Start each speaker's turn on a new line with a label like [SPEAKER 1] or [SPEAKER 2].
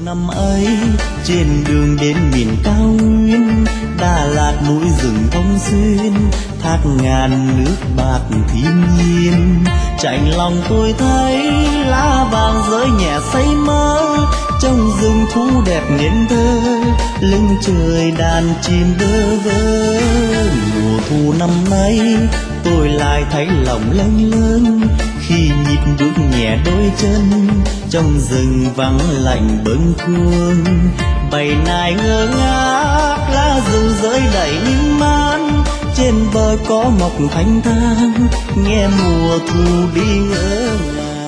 [SPEAKER 1] năm ấy trên đường đến miền cao nguyên, Đà Lạt núi rừng thông xuyên, thác ngàn nước bạc thiên nhiên. Chạnh lòng tôi thấy lá vàng rơi nhẹ say mơ, trong rừng thu đẹp nên thơ, lưng trời đàn chim bơ vơ. Mùa thu năm nay tôi lại thấy lòng lâng lâng, khi nhịp bước nhẹ đôi chân trong rừng vắng lạnh bâng khuâng. Bầy nai ngơ ngác lá rừng rơi đầy miên man, trên bờ có mọc thanh thang nghe mùa thu đi ngỡ ngàng.